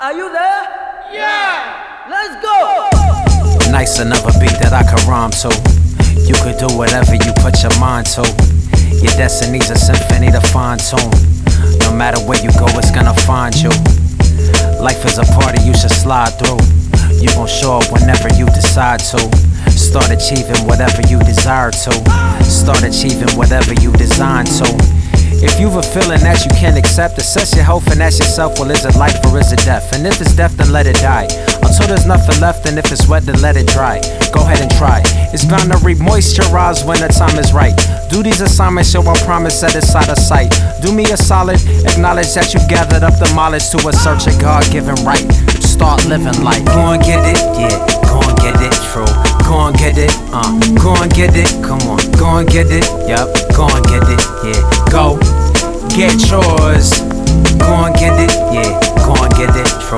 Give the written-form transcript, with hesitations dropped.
Are you there? Yeah! Let's go! Nice another beat that I could rhyme to. You could do whatever you put your mind to. Your destiny's a symphony to fine tune. No matter where you go, it's gonna find you. Life is a party you should slide through. You gon' show up whenever you decide to. Start achieving whatever you desire to. Start achieving whatever you design to. If you've a feeling that you can't accept, assess your health and ask yourself, well, is it life or is it death? And if it's death, then let it die until there's nothing left, and if it's wet, then let it dry. Go ahead and try. It's bound to re-moisturize when the time is right. Do these assignments, show I promise that it's out of sight. Do me a solid, acknowledge that you've gathered up the mileage to a search of God-given right. Start living life. Go and get it, yeah, go and get it, true. Go and get it, go and get it, come on. Go and get it, yup, go and get it, yeah. Go, get yours. Go and get it, yeah, go and get it, true.